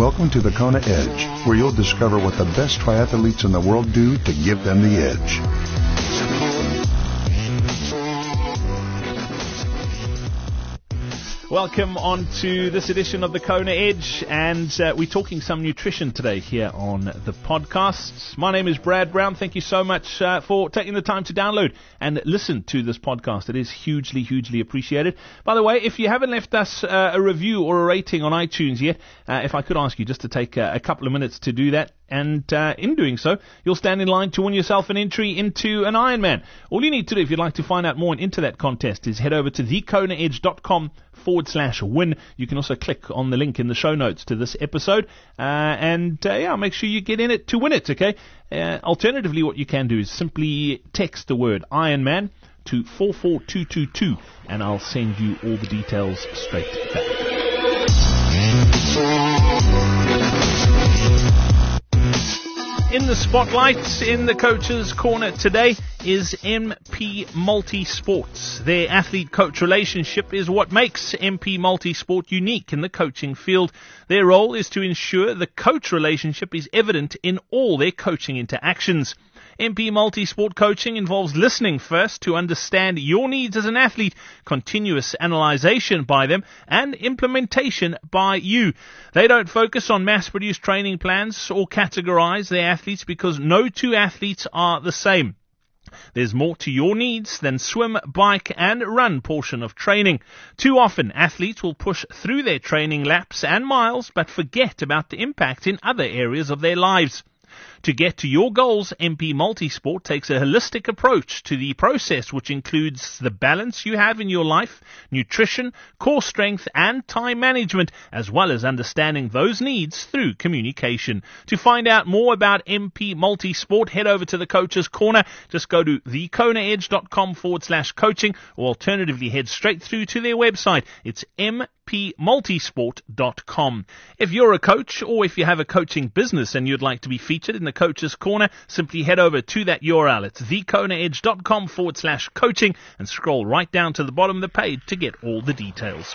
Welcome to the Kona Edge, where you'll discover what the best triathletes in the world do to give them the edge. Welcome on to this edition of the Kona Edge, and we're talking some nutrition today here on the podcast. My name is Brad Brown. Thank you so much for taking the time to download and listen to this podcast. It is hugely, hugely appreciated. By the way, if you haven't left us a review or a rating on iTunes yet, if I could ask you just to take a couple of minutes to do that. And in doing so, you'll stand in line to win yourself an entry into an Ironman. All you need to do if you'd like to find out more and into that contest is head over to thekonaedge.com/win. You can also click on the link in the show notes to this episode. Make sure you get in it to win it, okay? Alternatively, what you can do is simply text the word Ironman to 44222, and I'll send you all the details straight back. In the spotlight, in the Coach's Corner today, is MP Multisport. Their athlete-coach relationship is what makes MP Multisport unique in the coaching field. Their role is to ensure the coach relationship is evident in all their coaching interactions. MP Multisport coaching involves listening first to understand your needs as an athlete, continuous analyzation by them, and implementation by you. They don't focus on mass-produced training plans or categorize their athletes because no two athletes are the same. There's more to your needs than swim, bike, and run portion of training. Too often, athletes will push through their training laps and miles but forget about the impact in other areas of their lives. To get to your goals, MP Multisport takes a holistic approach to the process, which includes the balance you have in your life, nutrition, core strength, and time management, as well as understanding those needs through communication. To find out more about MP Multisport, head over to the Coach's Corner. Just go to thekonaedge.com/coaching, or alternatively head straight through to their website. It's mpmultisport.com. If you're a coach or if you have a coaching business and you'd like to be featured in the Coach's Corner, simply head over to that URL. It's thekonaedge.com/coaching and scroll right down to the bottom of the page to get all the details.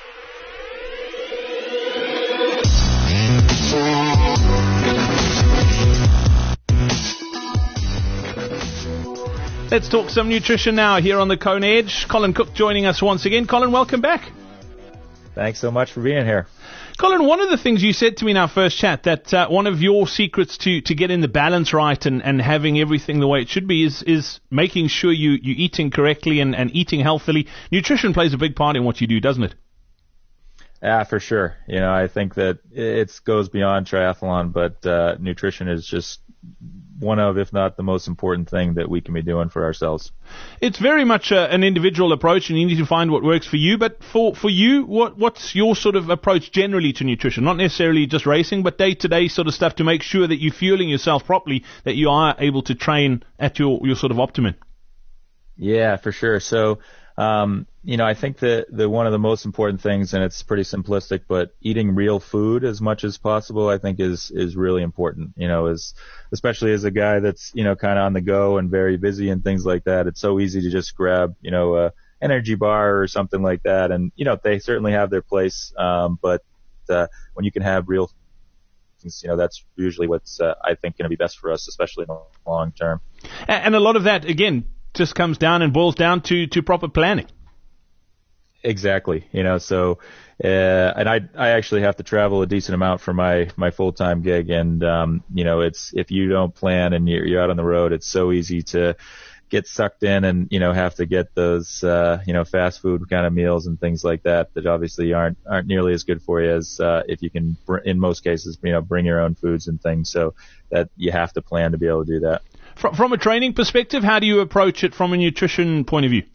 Let's talk some nutrition now here on the Kona Edge. Colin Cook joining us once again. Colin, welcome back. Thanks so much for being here. Colin, one of the things you said to me in our first chat, that one of your secrets to getting the balance right and having everything the way it should be is making sure you're eating correctly and eating healthily. Nutrition plays a big part in what you do, doesn't it? Yeah, for sure. You know, I think that it goes beyond triathlon, but nutrition is just one of, if not the most important thing that we can be doing for ourselves. It's very much an individual approach, and you need to find what works for you. But for you, what's your sort of approach generally to nutrition? Not necessarily just racing, but day-to-day sort of stuff to make sure that you're fueling yourself properly, that you are able to train at your sort of optimum. Yeah, for sure. So, I think that one of the most important things, and it's pretty simplistic, but eating real food as much as possible, I think is really important. Especially as a guy that's, kind of on the go and very busy and things like that. It's so easy to just grab, a energy bar or something like that. And, they certainly have their place. But when you can have real things, that's usually what's, I think, going to be best for us, especially in the long term. And a lot of that, again, just comes down and boils down to proper planning. Exactly. And I actually have to travel a decent amount for my full-time gig. And, it's, if you don't plan and you're out on the road, it's so easy to get sucked in and, have to get those, fast food kind of meals and things like that obviously aren't nearly as good for you as, if you can, in most cases, bring your own foods and things. So that you have to plan to be able to do that. From a training perspective, how do you approach it from a nutrition point of view?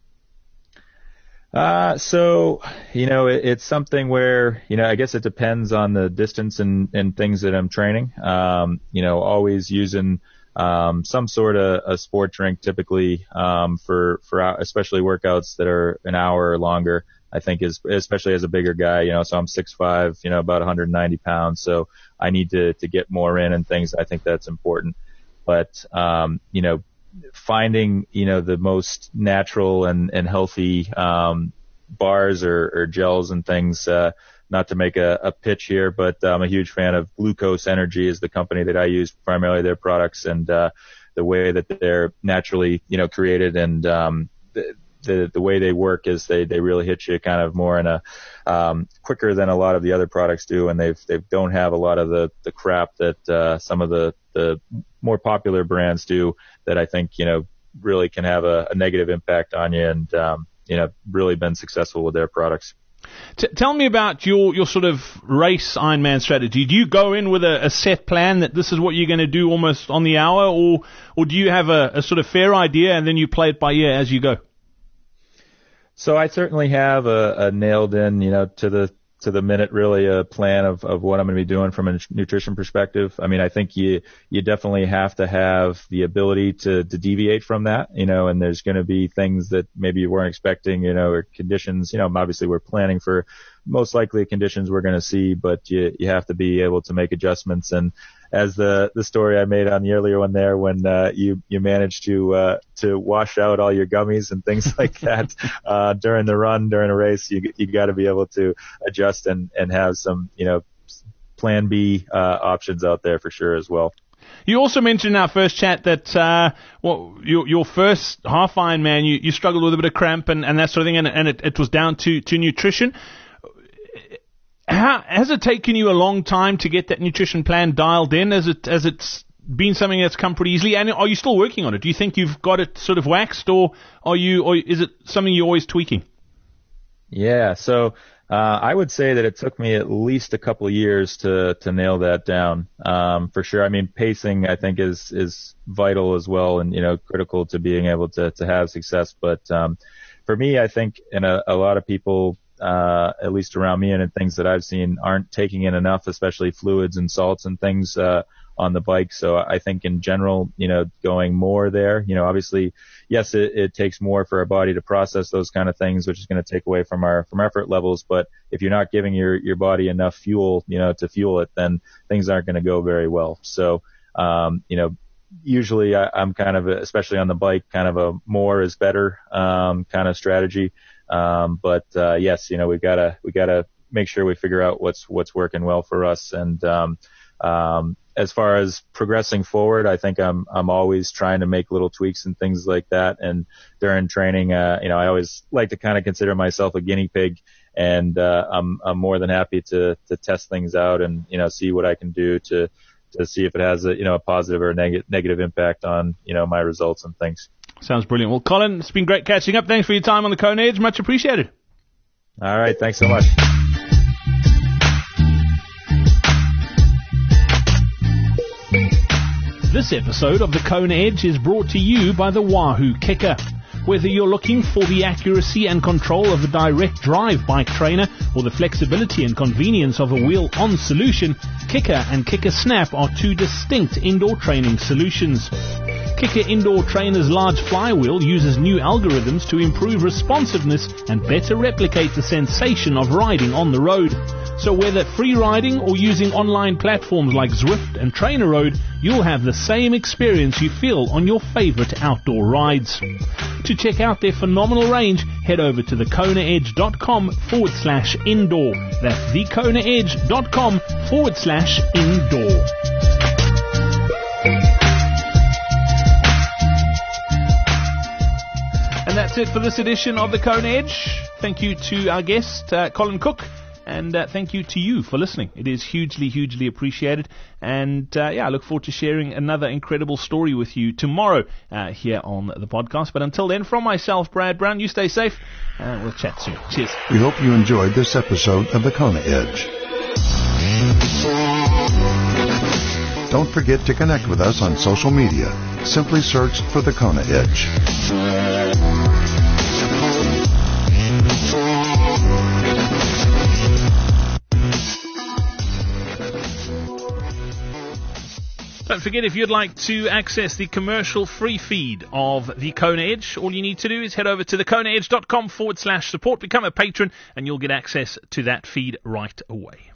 It's something where, I guess it depends on the distance and things that I'm training. Always using, some sort of a sport drink typically, for especially workouts that are an hour or longer, I think is, especially as a bigger guy, so I'm 6'5", about 190 pounds. So I need to get more in and things. I think that's important. But, finding, the most natural and healthy, bars or gels and things, not to make a pitch here, but I'm a huge fan of Glucose Energy is the company that I use, primarily their products, and the way that they're naturally, created, and the way they work is they really hit you kind of more in a quicker than a lot of the other products do, and they don't have a lot of the crap that some of the more popular brands do that I think really can have a negative impact on you, and really been successful with their products. Tell me about your sort of race Ironman strategy. Do you go in with a set plan that this is what you're going to do almost on the hour, or do you have a sort of fair idea and then you play it by ear as you go? So I certainly have a nailed in, to the minute, really, a plan of what I'm going to be doing from a nutrition perspective. I mean, I think you definitely have to have the ability to deviate from that, and there's going to be things that maybe you weren't expecting, or conditions, obviously we're planning for most likely conditions we're going to see, but you have to be able to make adjustments. And as the story I made on the earlier one there, when you managed to wash out all your gummies and things like that during a race, you got to be able to adjust and have some plan B options out there for sure as well. You also mentioned in our first chat that your first half Ironman you struggled with a bit of cramp and that sort of thing, and it was down to nutrition. Has it taken you a long time to get that nutrition plan dialed in? Has it been something that's come pretty easily? And are you still working on it? Do you think you've got it sort of waxed, or is it something you're always tweaking? Yeah, so I would say that it took me at least a couple of years to nail that down, for sure. I mean, pacing I think is vital as well, and critical to being able to have success. But for me, I think, and a lot of people, at least around me and in things that I've seen, aren't taking in enough, especially fluids and salts and things on the bike. So I think in general, going more there, obviously, yes, it takes more for our body to process those kind of things, which is going to take away from effort levels. But if you're not giving your body enough fuel, to fuel it, then things aren't going to go very well. So, usually I'm kind of, especially on the bike, kind of a more is better kind of strategy. But yes, we gotta make sure we figure out what's working well for us. And as far as progressing forward, I think I'm always trying to make little tweaks and things like that. And during training, I always like to kind of consider myself a guinea pig, and I'm more than happy to test things out and see what I can do to see if it has a positive or negative impact on my results and things. Sounds brilliant. Well, Colin, it's been great catching up. Thanks for your time on the Kona Edge. Much appreciated. All right. Thanks so much. This episode of the Kona Edge is brought to you by the Wahoo Kicker. Whether you're looking for the accuracy and control of a direct drive bike trainer or the flexibility and convenience of a wheel-on solution, Kicker and Kicker Snap are two distinct indoor training solutions. Kicker Indoor Trainer's large flywheel uses new algorithms to improve responsiveness and better replicate the sensation of riding on the road. So whether free riding or using online platforms like Zwift and Trainer Road, you'll have the same experience you feel on your favorite outdoor rides. To check out their phenomenal range, head over to thekonaedge.com/indoor. That's thekonaedge.com/indoor. And that's it for this edition of the Kona Edge. Thank you to our guest, Colin Cook, and thank you to you for listening. It is hugely, hugely appreciated. And I look forward to sharing another incredible story with you tomorrow here on the podcast. But until then, from myself, Brad Brown, you stay safe, and we'll chat soon. Cheers. We hope you enjoyed this episode of the Kona Edge. Don't forget to connect with us on social media. Simply search for the Kona Edge. Don't forget, if you'd like to access the commercial-free feed of the Kona Edge, all you need to do is head over to thekonaedge.com/support, become a patron, and you'll get access to that feed right away.